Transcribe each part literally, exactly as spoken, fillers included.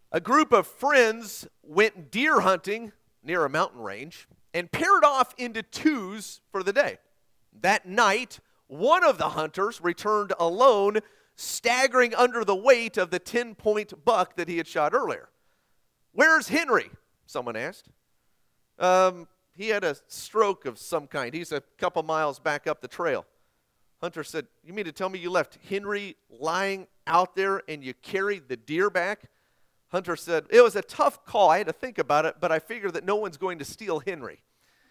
A group of friends went deer hunting near a mountain range and paired off into twos for the day. That night, one of the hunters returned alone, staggering under the weight of the ten-point buck that he had shot earlier. "Where's Henry?" someone asked. Um, he had a stroke of some kind. He's a couple miles back up the trail. Hunter said, "You mean to tell me you left Henry lying out there and you carried the deer back?" Hunter said, "It was a tough call. I had to think about it, but I figured that no one's going to steal Henry."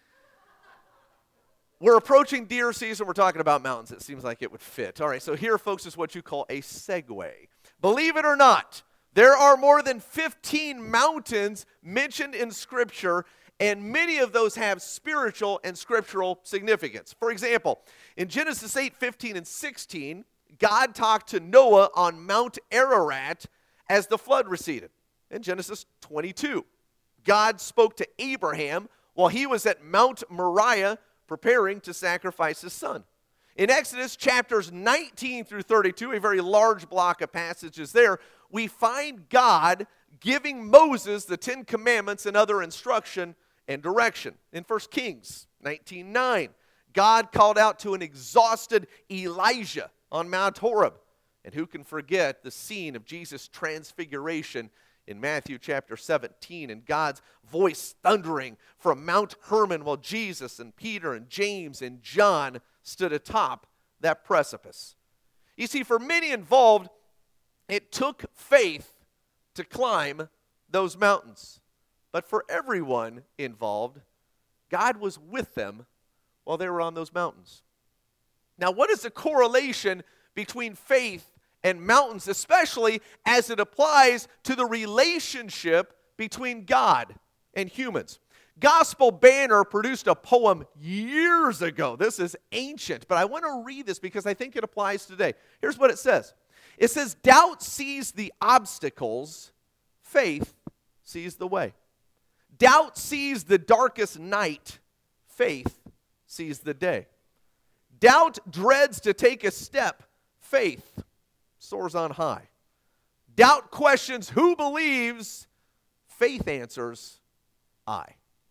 We're approaching deer season. We're talking about mountains. It seems like it would fit. All right, so here, folks, is what you call a segue. Believe it or not, there are more than fifteen mountains mentioned in Scripture, and many of those have spiritual and scriptural significance. For example, in Genesis eight, fifteen, and sixteen, God talked to Noah on Mount Ararat as the flood receded. In Genesis twenty-two, God spoke to Abraham while he was at Mount Moriah preparing to sacrifice his son. In Exodus chapters nineteen through thirty-two, a very large block of passages there, we find God giving Moses the Ten Commandments and other instruction and direction. In First Kings nineteen nine, God called out to an exhausted Elijah on Mount Horeb. And who can forget the scene of Jesus' transfiguration in Matthew chapter seventeen, and God's voice thundering from Mount Hermon while Jesus and Peter and James and John stood atop that precipice. You see, for many involved, it took faith to climb those mountains. But for everyone involved, God was with them while they were on those mountains. Now, what is the correlation between faith and mountains, especially as it applies to the relationship between God and humans? Gospel Banner produced a poem years ago. This is ancient, but I want to read this because I think it applies today. Here's what it says. It says, "Doubt sees the obstacles, faith sees the way. Doubt sees the darkest night, faith sees the day. Doubt dreads to take a step, faith soars on high. Doubt questions who believes, faith answers I."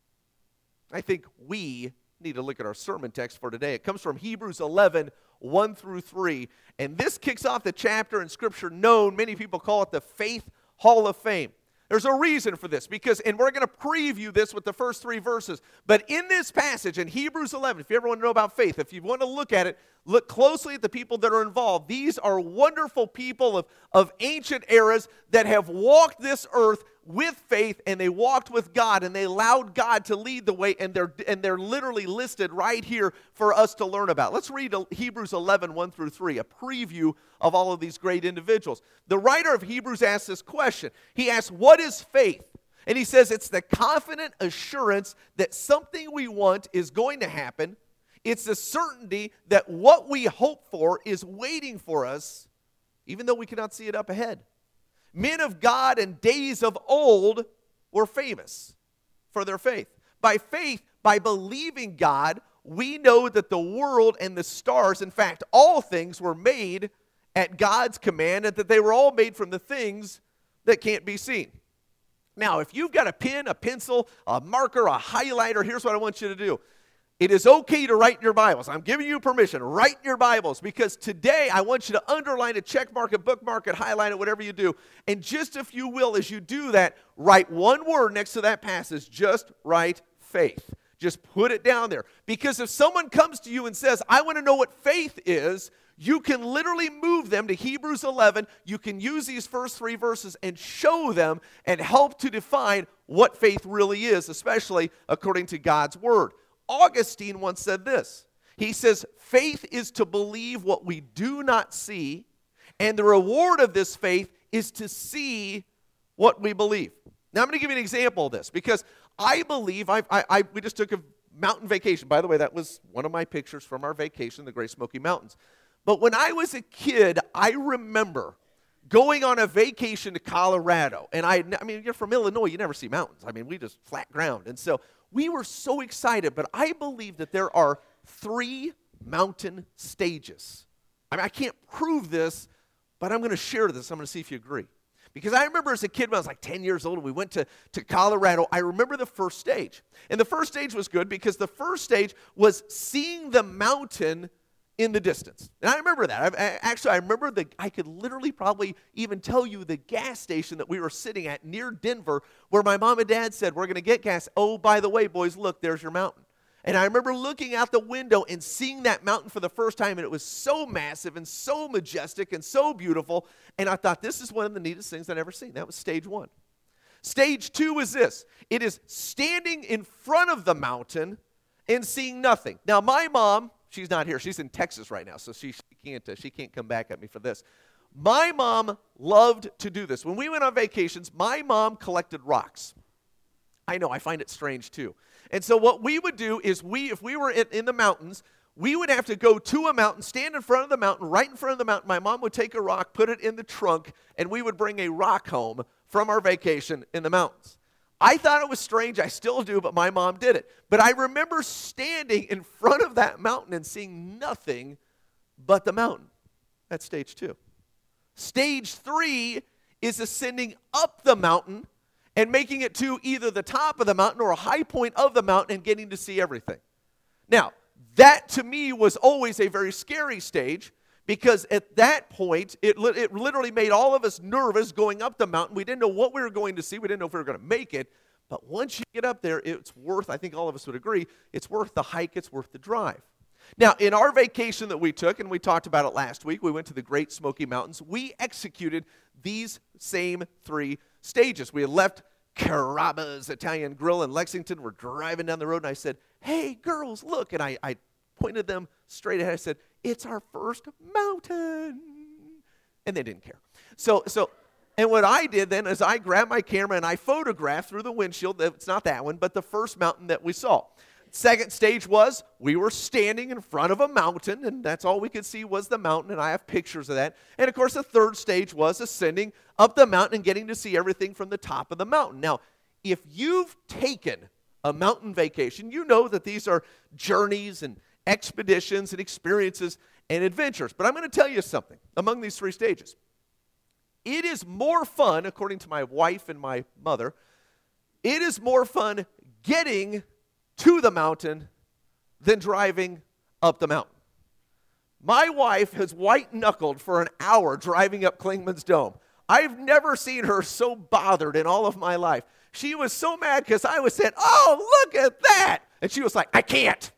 I think we need to look at our sermon text for today. It comes from Hebrews eleven, one through three, and this kicks off the chapter in Scripture known, many people call it the Faith Hall of Fame. There's a reason for this, because, and we're going to preview this with the first three verses, but in this passage in Hebrews eleven, if you ever want to know about faith, if you want to look at it, look closely at the people that are involved. These are wonderful people of, of ancient eras that have walked this earth with faith, and they walked with God, and they allowed God to lead the way, and they're, and they're literally listed right here for us to learn about. Let's read Hebrews eleven, one through three, a preview of all of these great individuals. The writer of Hebrews asks this question. He asks, what is faith? And he says it's the confident assurance that something we want is going to happen. It's the certainty that what we hope for is waiting for us, even though we cannot see it up ahead. Men of God in days of old were famous for their faith. By faith, by believing God, we know that the world and the stars, in fact, all things were made at God's command, and that they were all made from the things that can't be seen. Now, if you've got a pen, a pencil, a marker, a highlighter, here's what I want you to do. It is okay to write in your Bibles. I'm giving you permission. Write in your Bibles, because today I want you to underline it, check mark it, bookmark it, highlight it, whatever you do. And just if you will, as you do that, write one word next to that passage. Just write faith. Just put it down there. Because if someone comes to you and says, I want to know what faith is, you can literally move them to Hebrews eleven. You can use these first three verses and show them and help to define what faith really is, especially according to God's Word. Augustine once said this. He says, faith is to believe what we do not see, and the reward of this faith is to see what we believe. Now, I'm going to give you an example of this, because I believe, I, I, I we just took a mountain vacation. By the way, that was one of my pictures from our vacation, the Great Smoky Mountains. But when I was a kid, I remember going on a vacation to Colorado. And I, I mean, you're from Illinois, you never see mountains. I mean, we just flat ground. And so we were so excited, but I believe that there are three mountain stages. I mean, I can't prove this, but I'm going to share this. I'm going to see if you agree. Because I remember as a kid when I was like ten years old and we went to, to Colorado, I remember the first stage. And the first stage was good because the first stage was seeing the mountain in the distance. And I remember that. I, I, actually, I remember the, I could literally probably even tell you the gas station that we were sitting at near Denver where my mom and dad said, we're going to get gas. Oh, by the way, boys, look, there's your mountain. And I remember looking out the window and seeing that mountain for the first time, and it was so massive and so majestic and so beautiful. And I thought, this is one of the neatest things I've ever seen. That was stage one. Stage two is this. It is standing in front of the mountain and seeing nothing. Now, my mom, she's not here. She's in Texas right now, so she, she, can't, uh, she can't come back at me for this. My mom loved to do this. When we went on vacations, my mom collected rocks. I know, I find it strange too. And so what we would do is we, if we were in, in the mountains, we would have to go to a mountain, stand in front of the mountain, right in front of the mountain. My mom would take a rock, put it in the trunk, and we would bring a rock home from our vacation in the mountains. I thought it was strange. I still do, but my mom did it. But I remember standing in front of that mountain and seeing nothing but the mountain. That's stage two. Stage three is ascending up the mountain and making it to either the top of the mountain or a high point of the mountain and getting to see everything. Now, that to me was always a very scary stage because at that point, it, li- it literally made all of us nervous going up the mountain. We didn't know what we were going to see. We didn't know if we were going to make it. But once you get up there, it's worth, I think all of us would agree, it's worth the hike, it's worth the drive. Now, in our vacation that we took, and we talked about it last week, we went to the Great Smoky Mountains. We executed these same three stages. We had left Carrabba's Italian Grill in Lexington. We're driving down the road, and I said, hey, girls, look. And I, I pointed them straight ahead. I said, it's our first mountain. And they didn't care. So, so, and what I did then is I grabbed my camera, and I photographed through the windshield. It's not that one, but the first mountain that we saw. Second stage was we were standing in front of a mountain, and that's all we could see was the mountain, and I have pictures of that. And, of course, the third stage was ascending up the mountain and getting to see everything from the top of the mountain. Now, if you've taken a mountain vacation, you know that these are journeys and expeditions and experiences and adventures. But I'm going to tell you something among these three stages. It is more fun, according to my wife and my mother, it is more fun getting to the mountain than driving up the mountain. My wife has white-knuckled for an hour driving up Clingman's Dome. I've never seen her so bothered in all of my life. She was so mad because I was saying, oh, look at that. And she was like, I can't.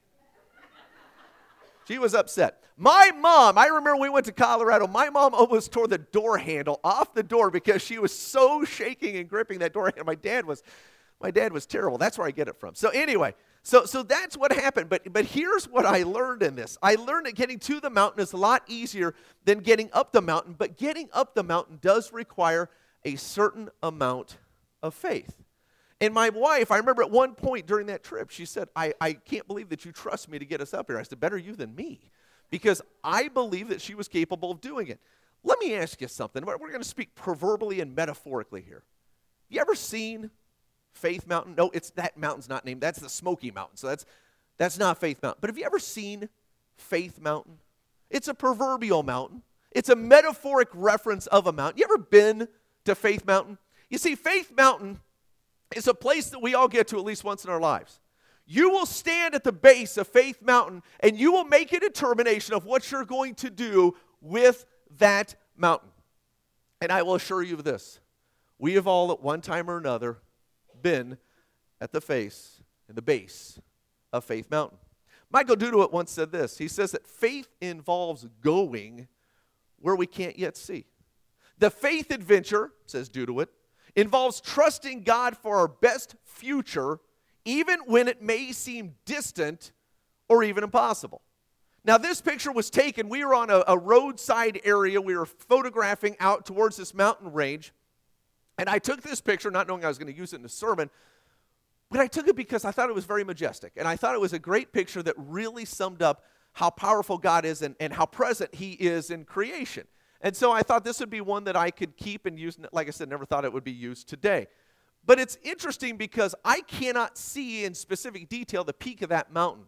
She was upset. My mom, I remember we went to Colorado, my mom almost tore the door handle off the door because she was so shaking and gripping that door handle. My dad was, my dad was terrible. That's where I get it from. So anyway, So, so that's what happened. But, but here's what I learned in this. I learned that getting to the mountain is a lot easier than getting up the mountain. But getting up the mountain does require a certain amount of faith. And my wife, I remember at one point during that trip, she said, I, I can't believe that you trust me to get us up here. I said, better you than me. Because I believe that she was capable of doing it. Let me ask you something. We're going to speak proverbially and metaphorically here. You ever seen Faith Mountain? No, it's that mountain's not named. That's the Smoky Mountain. So that's that's not Faith Mountain. But have you ever seen Faith Mountain? It's a proverbial mountain. It's a metaphoric reference of a mountain. You ever been to Faith Mountain? You see, Faith Mountain is a place that we all get to at least once in our lives. You will stand at the base of Faith Mountain and you will make a determination of what you're going to do with that mountain. And I will assure you of this. We have all at one time or another been at the face and the base of Faith Mountain. Michael Dudowit once said this. He says that faith involves going where we can't yet see. The faith adventure, says Dudowit, involves trusting God for our best future, even when it may seem distant or even impossible. Now, this picture was taken. We were on a, a roadside area. We were photographing out towards this mountain range. And I took this picture, not knowing I was going to use it in a sermon, but I took it because I thought it was very majestic. And I thought it was a great picture that really summed up how powerful God is and, and how present He is in creation. And so I thought this would be one that I could keep and use. Like I said, never thought it would be used today. But it's interesting because I cannot see in specific detail the peak of that mountain.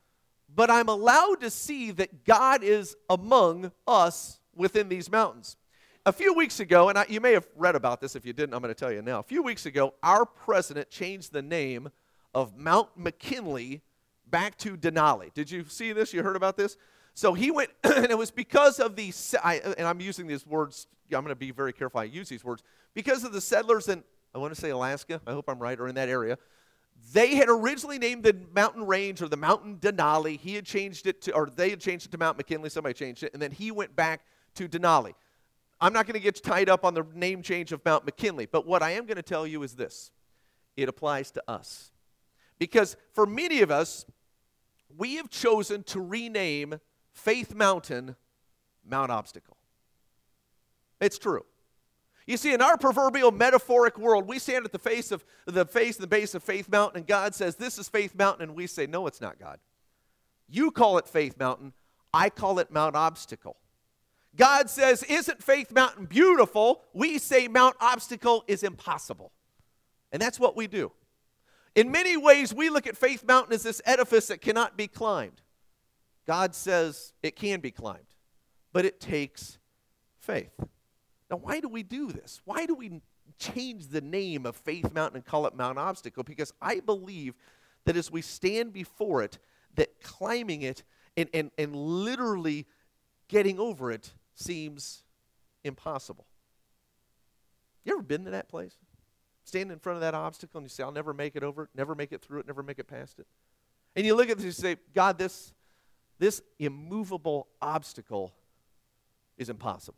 But I'm allowed to see that God is among us within these mountains. A few weeks ago, and I, you may have read about this. If you didn't, I'm going to tell you now. A few weeks ago, our president changed the name of Mount McKinley back to Denali. Did you see this? You heard about this? So he went, and it was because of the, I, and I'm using these words, I'm going to be very careful I use these words, because of the settlers in, I want to say Alaska, I hope I'm right, or in that area. They had originally named the mountain range or the mountain Denali. He had changed it to, or they had changed it to Mount McKinley. Somebody changed it, and then he went back to Denali. I'm not going to get tied up on the name change of Mount McKinley, but what I am going to tell you is this. It applies to us. Because for many of us, we have chosen to rename Faith Mountain Mount Obstacle. It's true. You see, in our proverbial metaphoric world, we stand at the face of the face and the base of Faith Mountain, and God says, this is Faith Mountain, and we say, no, it's not, God. You call it Faith Mountain. I call it Mount Obstacle. God says, isn't Faith Mountain beautiful? We say Mount Obstacle is impossible. And that's what we do. In many ways, we look at Faith Mountain as this edifice that cannot be climbed. God says it can be climbed, but it takes faith. Now, why do we do this? Why do we change the name of Faith Mountain and call it Mount Obstacle? Because I believe that as we stand before it, that climbing it and, and, and literally getting over it seems impossible. You ever been to that place? Stand in front of that obstacle and you say, I'll never make it over it, never make it through it, never make it past it. And you look at this and you say, God, this, this immovable obstacle is impossible.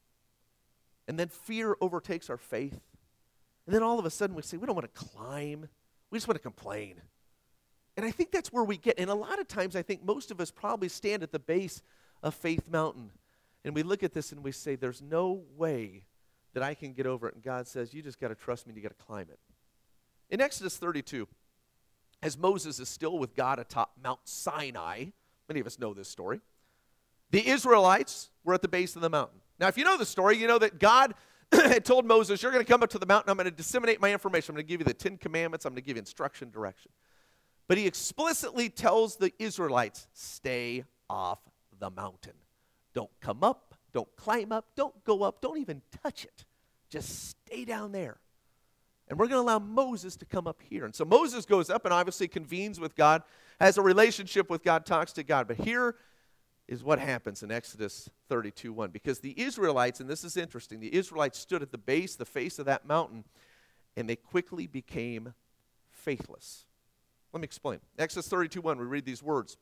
And then fear overtakes our faith. And then all of a sudden we say, we don't want to climb. We just want to complain. And I think that's where we get, and a lot of times I think most of us probably stand at the base of Faith Mountain. And we look at this and we say, there's no way that I can get over it. And God says, you just got to trust me and you got to climb it. In Exodus thirty-two, as Moses is still with God atop Mount Sinai, many of us know this story, the Israelites were at the base of the mountain. Now, if you know the story, you know that God had told Moses, you're going to come up to the mountain, I'm going to disseminate my information, I'm going to give you the Ten Commandments, I'm going to give you instruction, direction. But he explicitly tells the Israelites, stay off the mountain. Don't come up, don't climb up, don't go up, don't even touch it. Just stay down there. And we're going to allow Moses to come up here. And so Moses goes up and obviously convenes with God, has a relationship with God, talks to God. But here is what happens in Exodus thirty-two one. Because the Israelites, and this is interesting, the Israelites stood at the base, the face of that mountain, and they quickly became faithless. Let me explain. Exodus thirty-two one, we read these words.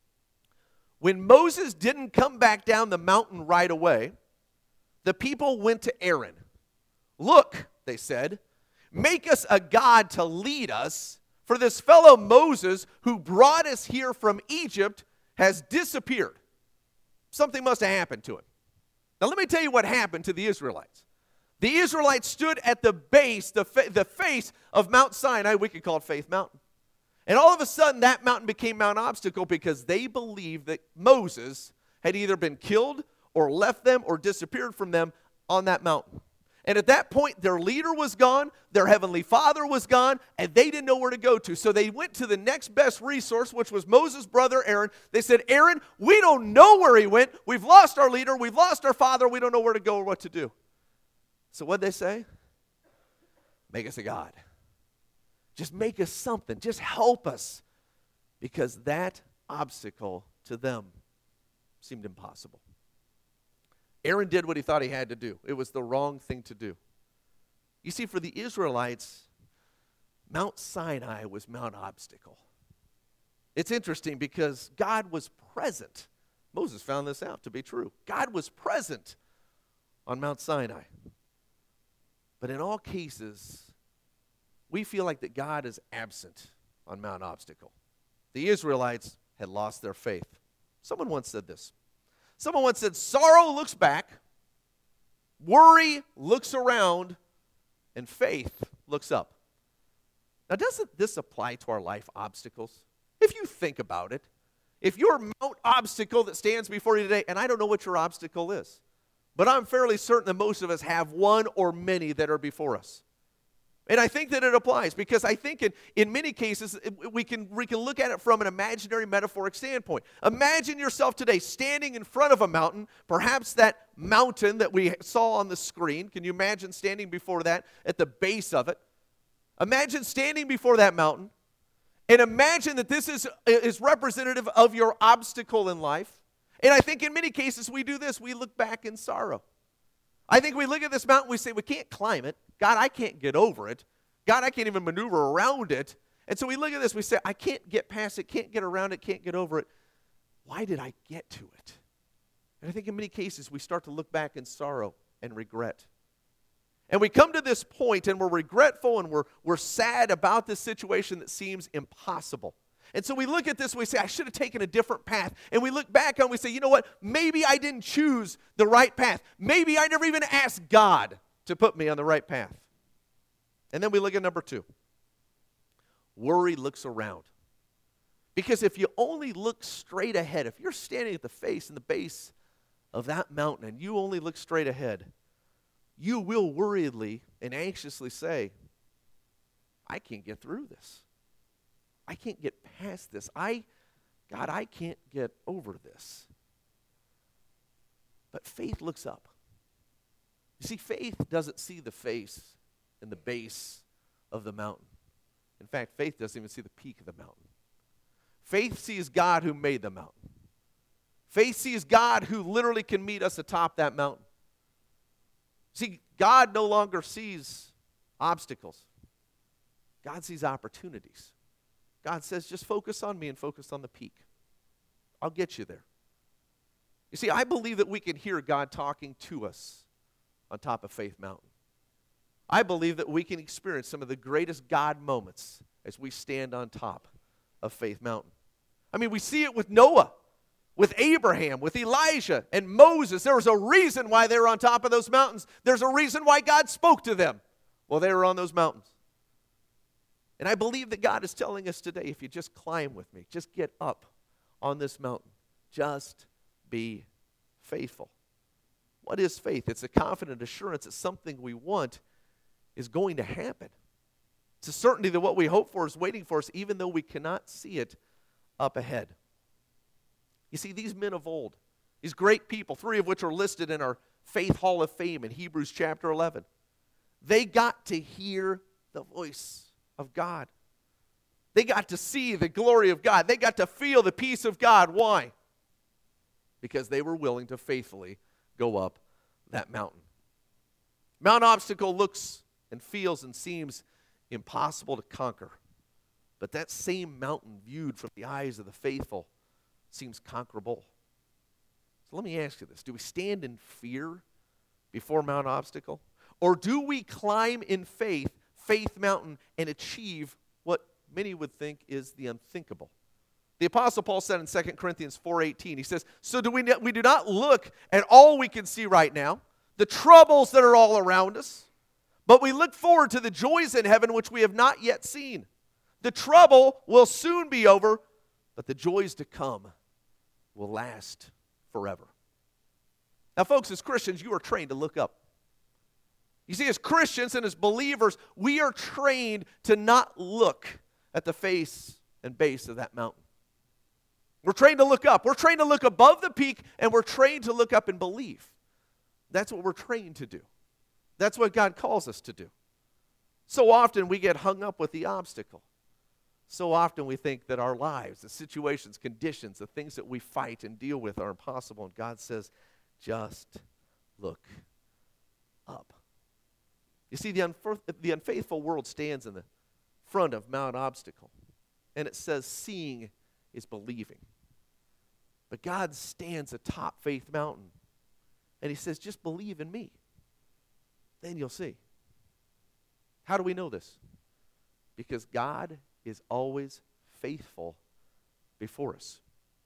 When Moses didn't come back down the mountain right away, the people went to Aaron. Look, they said, make us a god to lead us, for this fellow Moses who brought us here from Egypt has disappeared. Something must have happened to him. Now let me tell you what happened to the Israelites. The Israelites stood at the base, the, fa- the face of Mount Sinai. We could call it Faith Mountain. And all of a sudden, that mountain became Mount Obstacle because they believed that Moses had either been killed or left them or disappeared from them on that mountain. And at that point, their leader was gone, their heavenly father was gone, and they didn't know where to go to. So they went to the next best resource, which was Moses' brother Aaron. They said, Aaron, we don't know where he went. We've lost our leader. We've lost our father. We don't know where to go or what to do. So what'd they say? Make us a god. Just make us something. Just help us. Because that obstacle to them seemed impossible. Aaron did what he thought he had to do. It was the wrong thing to do. You see, for the Israelites, Mount Sinai was Mount Obstacle. It's interesting because God was present. Moses found this out to be true. God was present on Mount Sinai. But in all cases, we feel like that God is absent on Mount Obstacle. The Israelites had lost their faith. Someone once said this. Someone once said, sorrow looks back, worry looks around, and faith looks up. Now, doesn't this apply to our life obstacles? If you think about it, if your Mount Obstacle that stands before you today, and I don't know what your obstacle is, but I'm fairly certain that most of us have one or many that are before us. And I think that it applies because I think in, in many cases we can, we can look at it from an imaginary metaphoric standpoint. Imagine yourself today standing in front of a mountain, perhaps that mountain that we saw on the screen. Can you imagine standing before that at the base of it? Imagine standing before that mountain and imagine that this is, is representative of your obstacle in life. And I think in many cases we do this. We look back in sorrow. I think we look at this mountain, we say, we can't climb it. God, I can't get over it. God, I can't even maneuver around it. And so we look at this, we say, I can't get past it, can't get around it, can't get over it. Why did I get to it? And I think in many cases we start to look back in sorrow and regret. And we come to this point and we're regretful and we're, we're sad about this situation that seems impossible. And so we look at this and we say, I should have taken a different path. And we look back on and we say, you know what? Maybe I didn't choose the right path. Maybe I never even asked God to put me on the right path. And then we look at number two. Worry looks around. Because if you only look straight ahead, if you're standing at the face and the base of that mountain and you only look straight ahead, you will worriedly and anxiously say, I can't get through this. I can't get past this. I, God, I can't get over this. But faith looks up. You see, faith doesn't see the face and the base of the mountain. In fact, faith doesn't even see the peak of the mountain. Faith sees God who made the mountain. Faith sees God who literally can meet us atop that mountain. See, God no longer sees obstacles. God sees opportunities. God says, just focus on me and focus on the peak. I'll get you there. You see, I believe that we can hear God talking to us on top of Faith Mountain. I believe that we can experience some of the greatest God moments as we stand on top of Faith Mountain. I mean, we see it with Noah, with Abraham, with Elijah, and Moses. There was a reason why they were on top of those mountains. There's a reason why God spoke to them while they were on those mountains. And I believe that God is telling us today, if you just climb with me, just get up on this mountain, just be faithful. What is faith? It's a confident assurance that something we want is going to happen. It's a certainty that what we hope for is waiting for us, even though we cannot see it up ahead. You see, these men of old, these great people, three of which are listed in our Faith Hall of Fame in Hebrews chapter eleven, they got to hear the voice of God. They got to see the glory of God. They got to feel the peace of God. Why? Because they were willing to faithfully go up that mountain. Mount Obstacle looks and feels and seems impossible to conquer. But that same mountain viewed from the eyes of the faithful seems conquerable. So let me ask you this. Do we stand in fear before Mount Obstacle? Or do we climb in faith, Faith Mountain, and achieve what many would think is the unthinkable? The Apostle Paul said in Second Corinthians four eighteen, he says, so do we, we do not look at all we can see right now, the troubles that are all around us, but we look forward to the joys in heaven which we have not yet seen. The trouble will soon be over, but the joys to come will last forever. Now, folks, as Christians, you are trained to look up. You see, as Christians and as believers, we are trained to not look at the face and base of that mountain. We're trained to look up. We're trained to look above the peak, and we're trained to look up and believe. That's what we're trained to do. That's what God calls us to do. So often we get hung up with the obstacle. So often we think that our lives, the situations, conditions, the things that we fight and deal with are impossible. And God says, just look up. You see, the, unf- the unfaithful world stands in the front of Mount Obstacle. And it says, seeing is believing. But God stands atop Faith Mountain. And he says, just believe in me. Then you'll see. How do we know this? Because God is always faithful before us.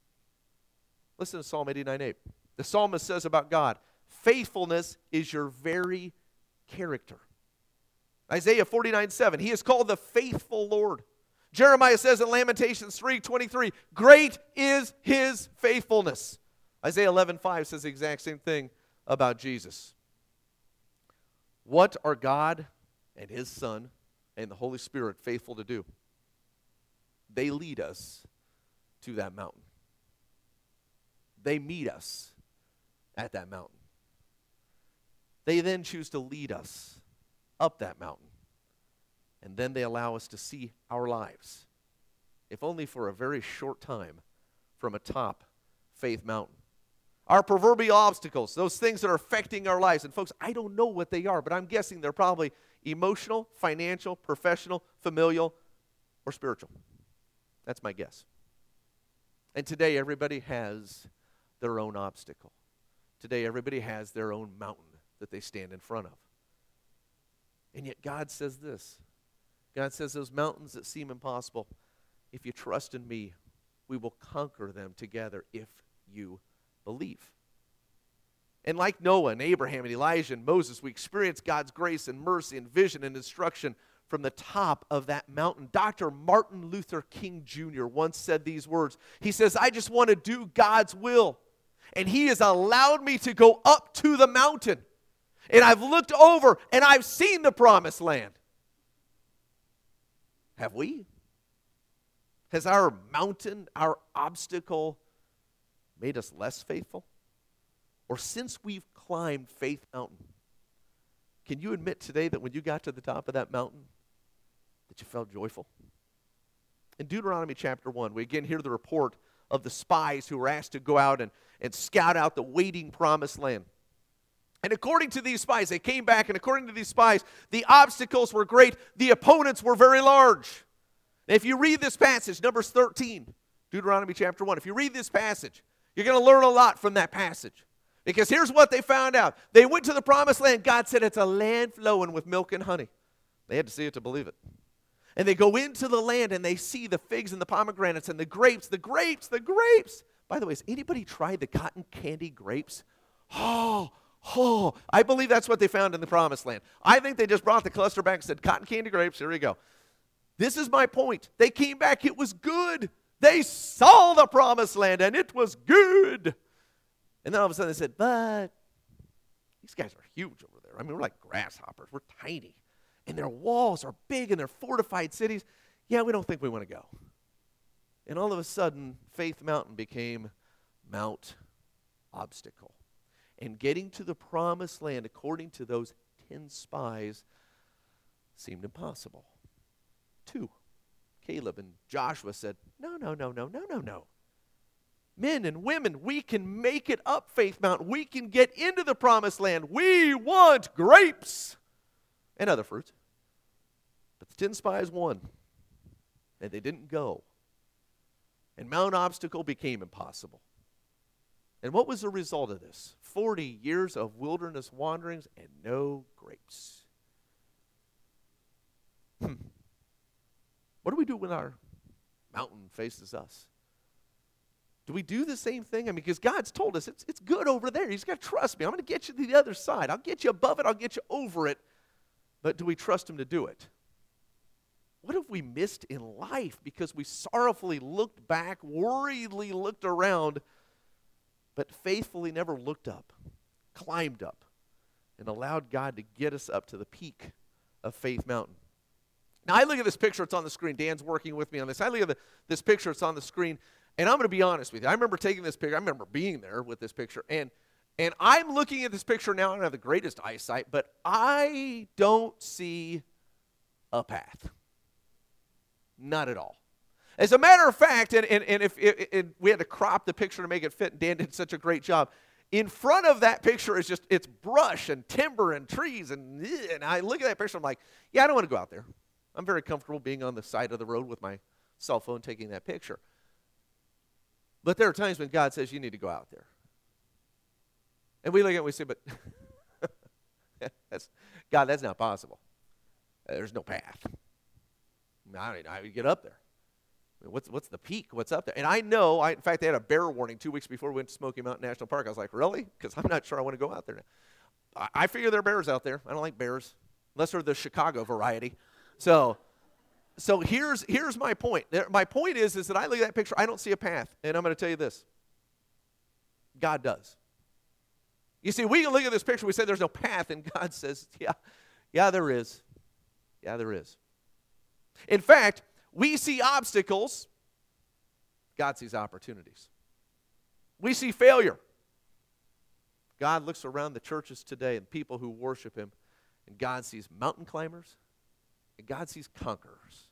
Listen to Psalm eighty-nine eight. The psalmist says about God, faithfulness is your very character. Isaiah forty-nine seven, he is called the faithful Lord. Jeremiah says in Lamentations three twenty-three, great is his faithfulness. Isaiah eleven five says the exact same thing about Jesus. What are God and his Son and the Holy Spirit faithful to do. They lead us to that mountain. They meet us at that mountain. They then choose to lead us up that mountain. And then they allow us to see our lives, if only for a very short time, from atop Faith Mountain. Our proverbial obstacles, those things that are affecting our lives. And folks, I don't know what they are, but I'm guessing they're probably emotional, financial, professional, familial, or spiritual. That's my guess. And today, everybody has their own obstacle. Today, everybody has their own mountain that they stand in front of. And yet God says this. God says those mountains that seem impossible, if you trust in me, we will conquer them together if you believe. And like Noah and Abraham and Elijah and Moses, we experience God's grace and mercy and vision and instruction from the top of that mountain. Doctor Martin Luther King Junior once said these words. He says, I just want to do God's will. And he has allowed me to go up to the mountain. And I've looked over and I've seen the promised land. Have we? Has our mountain, our obstacle, made us less faithful? Or since we've climbed Faith Mountain, can you admit today that when you got to the top of that mountain, that you felt joyful? In Deuteronomy chapter one, we again hear the report of the spies who were asked to go out and, and scout out the waiting promised land. And according to these spies, they came back, and according to these spies, the obstacles were great, the opponents were very large. Now, if you read this passage, Numbers thirteen, Deuteronomy chapter one, if you read this passage, you're going to learn a lot from that passage. Because here's what they found out. They went to the promised land. God said it's a land flowing with milk and honey. They had to see it to believe it. And they go into the land, and they see the figs and the pomegranates and the grapes, the grapes, the grapes. By the way, has anybody tried the cotton candy grapes? Oh, Oh, I believe that's what they found in the promised land. I think they just brought the cluster back and said, cotton candy grapes, here we go. This is my point. They came back, it was good. They saw the promised land, and it was good. And then all of a sudden they said, but these guys are huge over there. I mean, we're like grasshoppers. We're tiny. And their walls are big, and they're fortified cities. Yeah, we don't think we want to go. And all of a sudden, Faith Mountain became Mount Obstacle. And getting to the promised land, according to those ten spies, seemed impossible. Two, Caleb and Joshua said, no, no, no, no, no, no, no. Men and women, we can make it up Faith Mountain. We can get into the promised land. We want grapes and other fruits. But the ten spies won, and they didn't go. And Mount Obstacle became impossible. And what was the result of this? Forty years of wilderness wanderings and no grapes. Hmm. What do we do when our mountain faces us? Do we do the same thing? I mean, because God's told us it's, it's good over there. He's got to trust me. I'm going to get you to the other side. I'll get you above it. I'll get you over it. But do we trust him to do it? What have we missed in life because we sorrowfully looked back, worriedly looked around, but faithfully never looked up, climbed up, and allowed God to get us up to the peak of Faith Mountain? Now, I look at this picture. It's on the screen. Dan's working with me on this. I look at the, this picture. It's on the screen. And I'm going to be honest with you. I remember taking this picture. I remember being there with this picture. And, and I'm looking at this picture now. I don't have the greatest eyesight, but I don't see a path. Not at all. As a matter of fact, and, and, and if it, it, we had to crop the picture to make it fit, and Dan did such a great job. In front of that picture is just, it's brush and timber and trees. And, and I look at that picture, I'm like, yeah, I don't want to go out there. I'm very comfortable being on the side of the road with my cell phone taking that picture. But there are times when God says you need to go out there. And we look at it and we say, but that's, God, that's not possible. There's no path. I don't know how you get up there. I mean, what's, what's the peak? What's up there? And I know, I, in fact, they had a bear warning two weeks before we went to Smoky Mountain National Park. I was like, really? Because I'm not sure I want to go out there now. I, I figure there are bears out there. I don't like bears, unless they're the Chicago variety. So... So here's here's my point. My point is, is that I look at that picture, I don't see a path. And I'm going to tell you this. God does. You see, we can look at this picture, we say there's no path, and God says, yeah, yeah, there is. Yeah, there is. In fact, we see obstacles, God sees opportunities. We see failure. God looks around the churches today and people who worship him, and God sees mountain climbers, and God sees conquerors.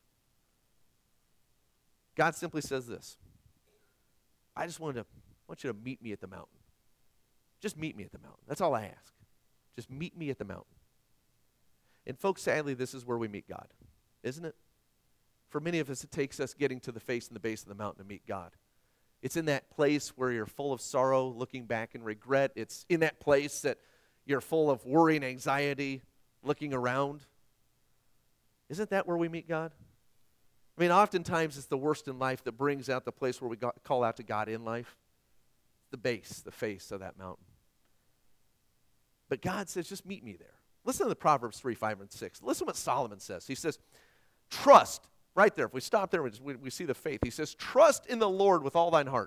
God simply says this: I just wanted to, want you to meet me at the mountain. Just meet me at the mountain. That's all I ask. Just meet me at the mountain. And folks, sadly, this is where we meet God, isn't it? For many of us, it takes us getting to the face and the base of the mountain to meet God. It's in that place where you're full of sorrow, looking back and regret. It's in that place that you're full of worry and anxiety, looking around. Isn't that where we meet God? I mean, oftentimes it's the worst in life that brings out the place where we got, call out to God in life. The base, the face of that mountain. But God says, just meet me there. Listen to the Proverbs three, five, and six. Listen to what Solomon says. He says, trust, right there. If we stop there, we, just, we, we see the faith. He says, trust in the Lord with all thine heart.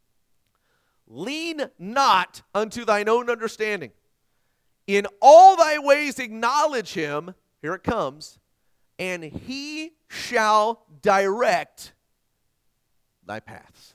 Lean not unto thine own understanding. In all thy ways acknowledge him, here it comes, and he shall direct thy paths.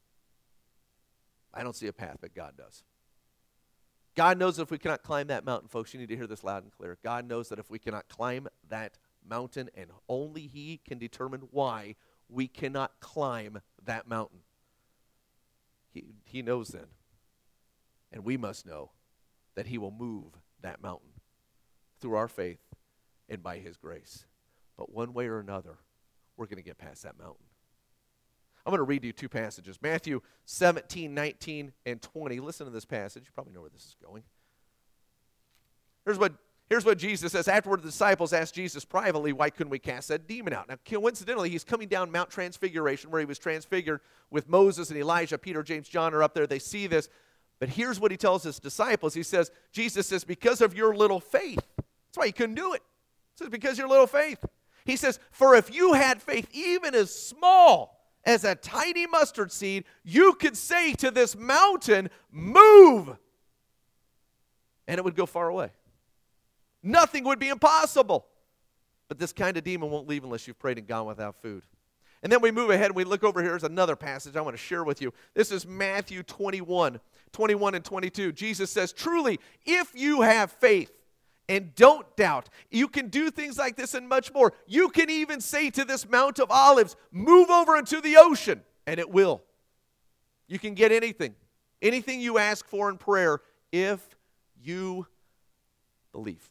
I don't see a path, but God does. God knows that if we cannot climb that mountain, folks, you need to hear this loud and clear. God knows that if we cannot climb that mountain, and only he can determine why we cannot climb that mountain. He, he knows then, and we must know that he will move that mountain through our faith and by his grace. But one way or another, we're going to get past that mountain. I'm going to read you two passages. Matthew seventeen, nineteen, and twenty. Listen to this passage. You probably know where this is going. Here's what, here's what Jesus says. Afterward, the disciples asked Jesus privately, why couldn't we cast that demon out? Now, coincidentally, he's coming down Mount Transfiguration, where he was transfigured with Moses and Elijah. Peter, James, John are up there. They see this. But here's what he tells his disciples. He says, Jesus says, because of your little faith. That's why he couldn't do it. He says, because of your little faith. He says, for if you had faith even as small as a tiny mustard seed, you could say to this mountain, move, and it would go far away. Nothing would be impossible. But this kind of demon won't leave unless you've prayed and gone without food. And then we move ahead and we look over here. Here's another passage I want to share with you. This is Matthew twenty-one, twenty-one and twenty-two. Jesus says, truly, if you have faith and don't doubt, you can do things like this and much more. You can even say to this Mount of Olives, move over into the ocean, and it will. You can get anything, anything you ask for in prayer if you believe.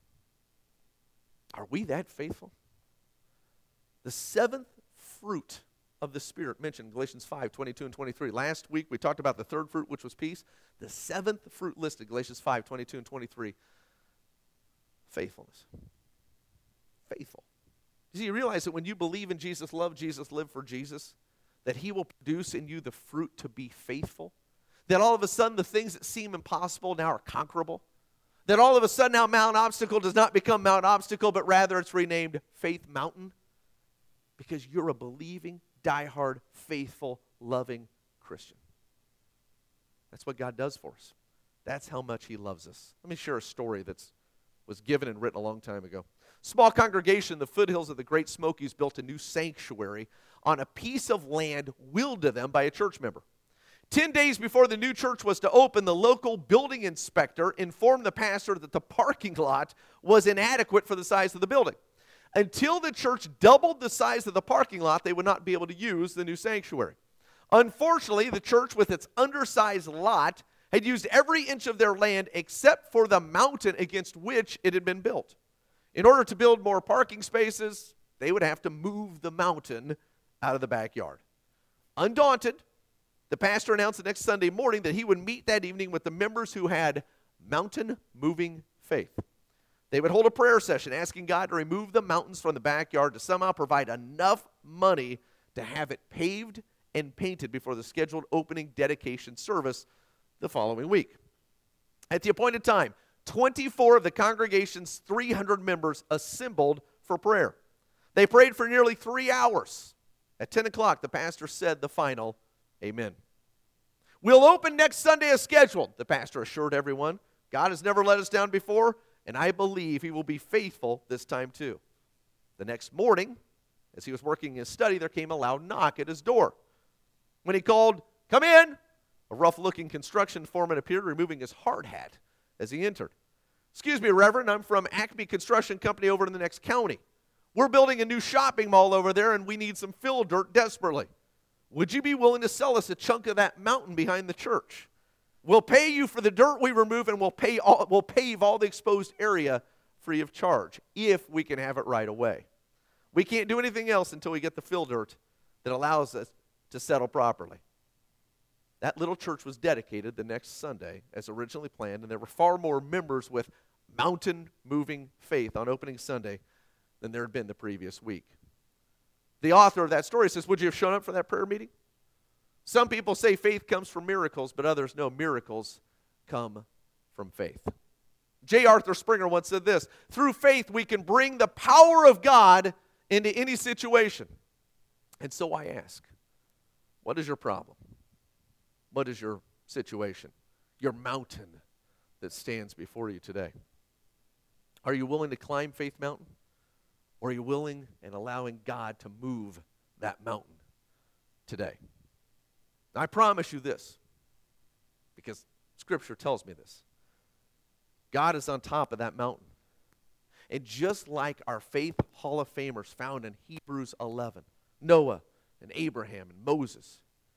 Are we that faithful? The seventh fruit of the Spirit mentioned in Galatians five, twenty-two and twenty-three. Last week we talked about the third fruit, which was peace. The seventh fruit listed, Galatians five, twenty-two and twenty-three. Faithfulness. Faithful. You see, you realize that when you believe in Jesus, love Jesus, live for Jesus, that he will produce in you the fruit to be faithful. That all of a sudden the things that seem impossible now are conquerable. That all of a sudden now Mount Obstacle does not become Mount Obstacle, but rather it's renamed Faith Mountain. Because you're a believing, diehard, faithful, loving Christian. That's what God does for us. That's how much he loves us. Let me share a story that's was given and written a long time ago. Small congregation in the foothills of the Great Smokies built a new sanctuary on a piece of land willed to them by a church member. Ten days before the new church was to open, the local building inspector informed the pastor that the parking lot was inadequate for the size of the building. Until the church doubled the size of the parking lot, they would not be able to use the new sanctuary. Unfortunately, the church, with its undersized lot, had used every inch of their land except for the mountain against which it had been built. In order to build more parking spaces, they would have to move the mountain out of the backyard. Undaunted, the pastor announced the next Sunday morning that he would meet that evening with the members who had mountain-moving faith. They would hold a prayer session asking God to remove the mountains from the backyard to somehow provide enough money to have it paved and painted before the scheduled opening dedication service the following week. At the appointed time, twenty-four of the congregation's three hundred members assembled for prayer. They prayed for nearly three hours. At ten o'clock, the pastor said the final amen. We'll open next Sunday as scheduled, the pastor assured everyone. God has never let us down before, and I believe he will be faithful this time too. The next morning, As he was working in his study, there came a loud knock at his door. When he called, "Come in," a rough-looking construction foreman appeared, removing his hard hat as he entered. "Excuse me, Reverend, I'm from Acme Construction Company over in the next county. We're building a new shopping mall over there, and we need some fill dirt desperately. Would you be willing to sell us a chunk of that mountain behind the church? We'll pay you for the dirt we remove, and we'll pay all, we'll pave all the exposed area free of charge, if we can have it right away. We can't do anything else until we get the fill dirt that allows us to settle properly." That little church was dedicated the next Sunday as originally planned, and there were far more members with mountain-moving faith on opening Sunday than there had been the previous week. The author of that story says, "Would you have shown up for that prayer meeting?" Some people say faith comes from miracles, but others know miracles come from faith. J. Arthur Springer once said this, "Through faith we can bring the power of God into any situation." And so I ask, what is your problem? What is your situation? Your mountain that stands before you today? Are you willing to climb Faith Mountain? Or are you willing and allowing God to move that mountain today? Now, I promise you this, because Scripture tells me this. God is on top of that mountain. And just like our Faith Hall of Famers found in Hebrews eleven, Noah and Abraham and Moses,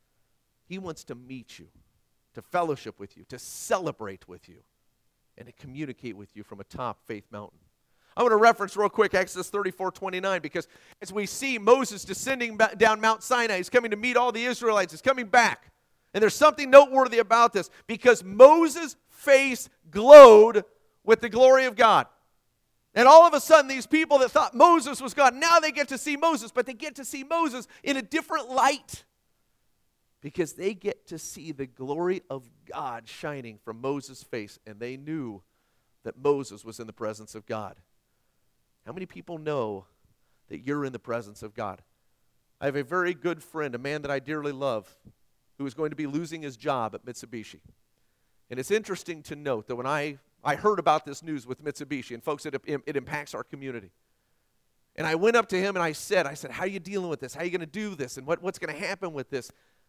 He wants to meet you, to fellowship with you, to celebrate with you, and to communicate with you from atop Faith Mountain. I want to reference real quick Exodus thirty-four twenty-nine, because as we see Moses descending down Mount Sinai, he's coming to meet all the Israelites, he's coming back. And there's something noteworthy about this, because Moses' face glowed with the glory of God. And all of a sudden, these people that thought Moses was God, now they get to see Moses, but they get to see Moses in a different light, because they get to see the glory of God shining from Moses' face, and they knew that Moses was in the presence of God. How many people know that you're in the presence of God? I have a very good friend, a man that I dearly love, who is going to be losing his job at Mitsubishi. And it's interesting to note that when I, I heard about this news with Mitsubishi, and folks, it, it impacts our community. And I went up to him and I said, I said, "How are you dealing with this? How are you going to do this? And what, what's going to happen with this?"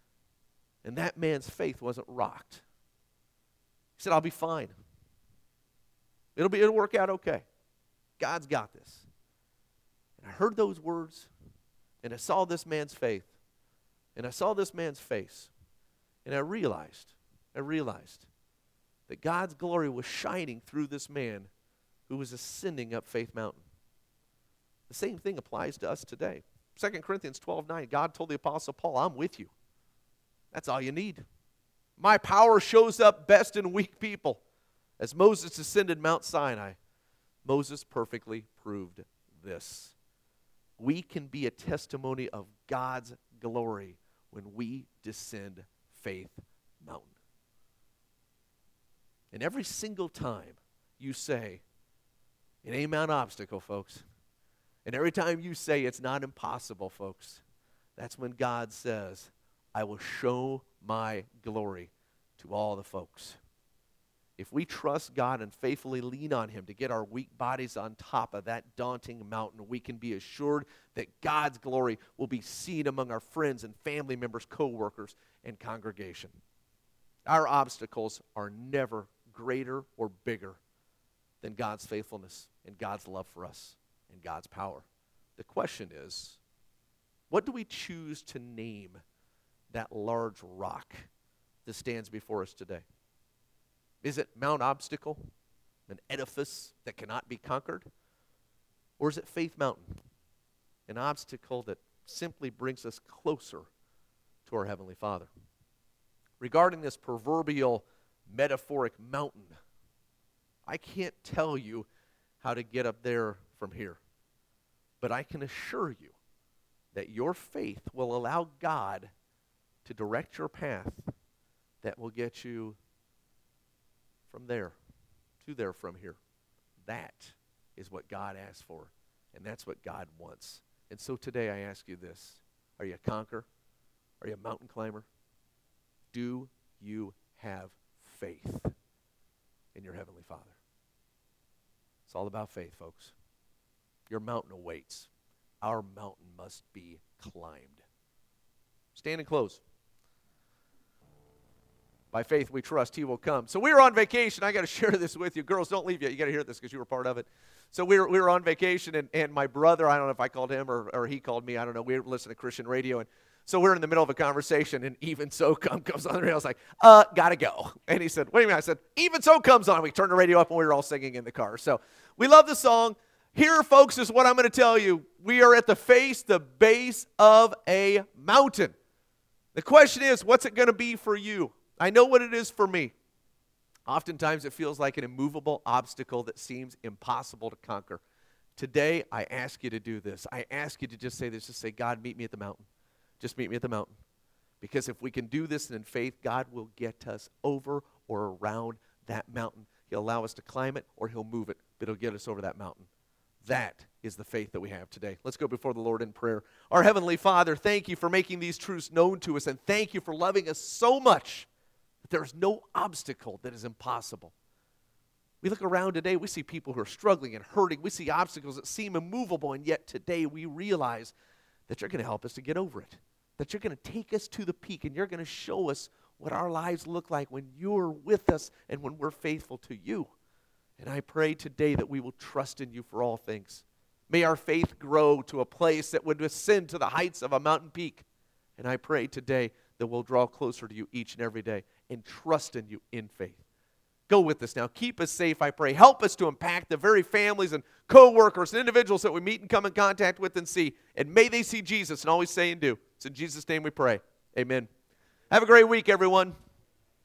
And that man's faith wasn't rocked. He said, "I'll be fine. It'll be, it'll work out okay. God's got this." And I heard those words, and I saw this man's faith, and I saw this man's face, and I realized, I realized that God's glory was shining through this man who was ascending up Faith Mountain. The same thing applies to us today. Second Corinthians twelve nine, God told the Apostle Paul, "I'm with you." That's all you need. My power shows up best in weak people. As Moses ascended Mount Sinai, Moses perfectly proved this. We can be a testimony of God's glory when we descend Faith Mountain. And every single time you say, "It ain't Mount Obstacle, folks," and every time you say it's not impossible, folks, that's when God says, "I will show my glory to all the folks." If we trust God and faithfully lean on Him to get our weak bodies on top of that daunting mountain, we can be assured that God's glory will be seen among our friends and family members, co-workers, and congregation. Our obstacles are never greater or bigger than God's faithfulness and God's love for us and God's power. The question is, what do we choose to name that large rock that stands before us today? Is it Mount Obstacle, an edifice that cannot be conquered? Or is it Faith Mountain, an obstacle that simply brings us closer to our Heavenly Father? Regarding this proverbial metaphoric mountain, I can't tell you how to get up there from here, but I can assure you that your faith will allow God to direct your path that will get you from there to there from here. That is what God asks for, and that's what God wants. And so today I ask you this. Are you a conqueror? Are you a mountain climber? Do you have faith in your Heavenly Father? It's all about faith, folks. Your mountain awaits. our mountain must be climbed. Stand and close. By faith we trust he will come. So we were on vacation. I got to share this with you. Girls, don't leave yet. You got to hear this because you were part of it. So we were, we were on vacation, and, and my brother, I don't know if I called him or, or he called me. I don't know. We were listening to Christian radio, and so we're in the middle of a conversation, and Even So Come comes on the radio. I was like, uh, gotta go. And he said, what do you mean? I said, Even So comes on. We turned the radio up, and we were all singing in the car. So we love the song. Here, folks, is what I'm going to tell you. We are at the face, the base of a mountain. The question is, what's it going to be for you? I know what it is for me. Oftentimes it feels like an immovable obstacle that seems impossible to conquer. Today, I ask you to do this. I ask you to just say this. Just say, God, meet me at the mountain. Just meet me at the mountain. Because if we can do this in faith, God will get us over or around that mountain. He'll allow us to climb it or he'll move it, but he'll get us over that mountain. That is the faith that we have today. Let's go before the Lord in prayer. Our Heavenly Father, thank you for making these truths known to us, and thank you for loving us so much that there is no obstacle that is impossible. We look around today, we see people who are struggling and hurting. We see obstacles that seem immovable, and yet today we realize that you're going to help us to get over it, that you're going to take us to the peak, and you're going to show us what our lives look like when you're with us and when we're faithful to you. And I pray today that we will trust in you for all things. May our faith grow to a place that would ascend to the heights of a mountain peak. And I pray today that we'll draw closer to you each and every day and trust in you in faith. Go with us now. Keep us safe, I pray. Help us to impact the very families and co-workers and individuals that we meet and come in contact with and see. And may they see Jesus and always say and do. It's in Jesus' name we pray. Amen. Have a great week, everyone.